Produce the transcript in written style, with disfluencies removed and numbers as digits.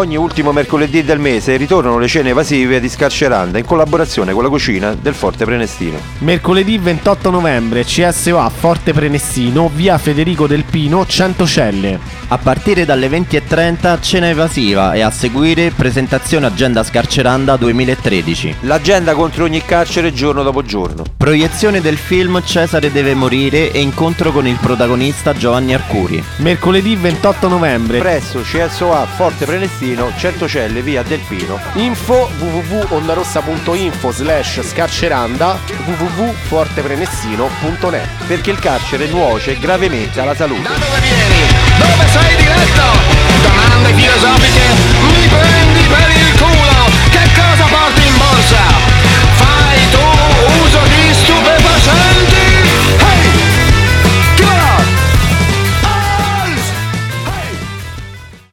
Ogni ultimo mercoledì del mese ritornano le cene evasive di Scarceranda in collaborazione con la cucina del Forte Prenestino. Mercoledì 28 novembre, CSOA Forte Prenestino, via Federico Del Pino, 100 celle. A partire dalle 20:30 cena evasiva e a seguire presentazione Agenda Scarceranda 2013. L'agenda contro ogni carcere giorno dopo giorno. Proiezione del film Cesare deve morire e incontro con il protagonista Giovanni Arcuri. Mercoledì 28 novembre, Presso CSOA Forte Prenestino, 100 celle, via Del Pino. Info www.ondarossa.info/scarceranda, www.forteprenestino.net. Perché il carcere nuoce gravemente alla salute. Da dove vieni? Dove sei diretto? Domande filosofiche, mi prendi per il culo!